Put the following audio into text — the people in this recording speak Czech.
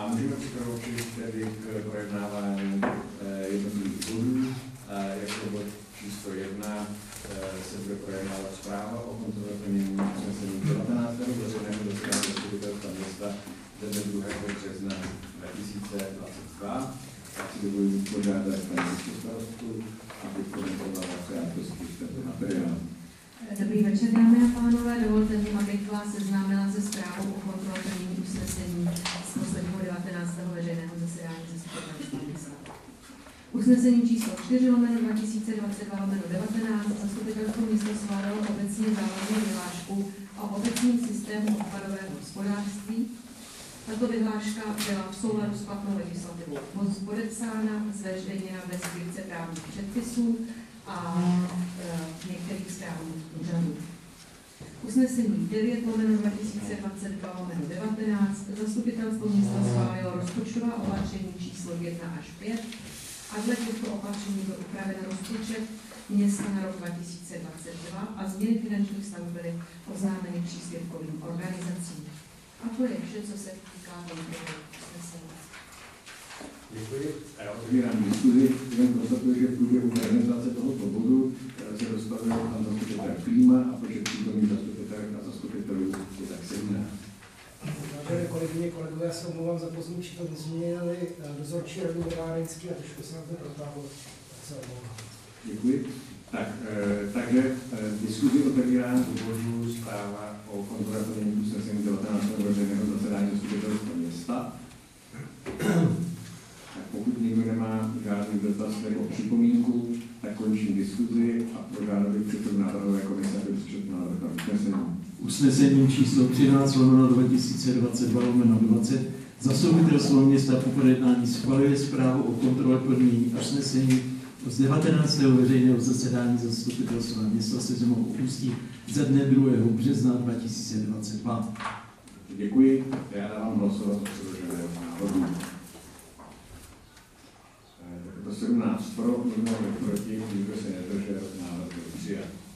A můžeme přikročit tedy k projednávání jednotlivých bodů. Jako bod číslo 1 se bude projednávat zpráva o kontrole plnění usnesení 19. veřejného zasedání zastupitelstva města ze 2. března 2022. Tak si dovolím požádat paní starostku, aby komentovala krátkosti tento materiál. Dobrý večer, dámy a pánové. Dovolte mi, abych vás seznámila se zprávou o kontrole plnění usnesení z posledního 19. veřejného zasedání zastupitelstva města. Usnesení číslo 4/2022/19 zastupitelstvo města schválilo obecně závaznou vyhlášku o obecním systému odpadového hospodářství. Tato vyhláška byla v souladu s platnou legislativou podepsána, zveřejněna ve sbírce právních předpisů a některých správních úřadů. Usnesení 9/2022/19 zastupitelstvo města schválilo rozpočtová opatření číslo 1 až 5 a dle těchto opatření byl upraven rozpočet města na rok 2022 a změny finančních stav byly oznámeny příspěvkovým organizacím. A to je vše, co se týká kontroly usnesení. Děkuji. A já otevírám diskuzi. Jenom konstatuji, že v průběhu prezentace tohoto bodu se dostavil pan zastupitel Klíma a počet přítomných zastupitelů a zastupitelů je tak 17. Vážené kolegyně, kolegové, já se omlouvám za pozdní příchod, změnili dozorčí radu vodárenský a trošku se nám to protáhlo, tak se omlouvám. Děkuji. Takže diskuzi otevírám z bodu zpráva o kontrole plnění usnesení 19. veřejného zasedání zastupitelstva města. Tak pokud někdo nemá žádný dotaz nebo připomínku, tak končím diskuzi a požádal bych předsedu návrhové komise, aby přečetl návrh na usnesení. Usnesením číslo 13/2022/20 zastupitelstvo města po projednání schvaluje zprávu o kontrole plnění usnesení z 19. veřejného zasedání zastupitelstva města Sezemov Ústí ze dne 2. března 2022. Děkuji. Já dávám hlasovat o předloženého návrhu. To 17 pro, 1 proti, nikdo se nedržel, návrh byl přijat.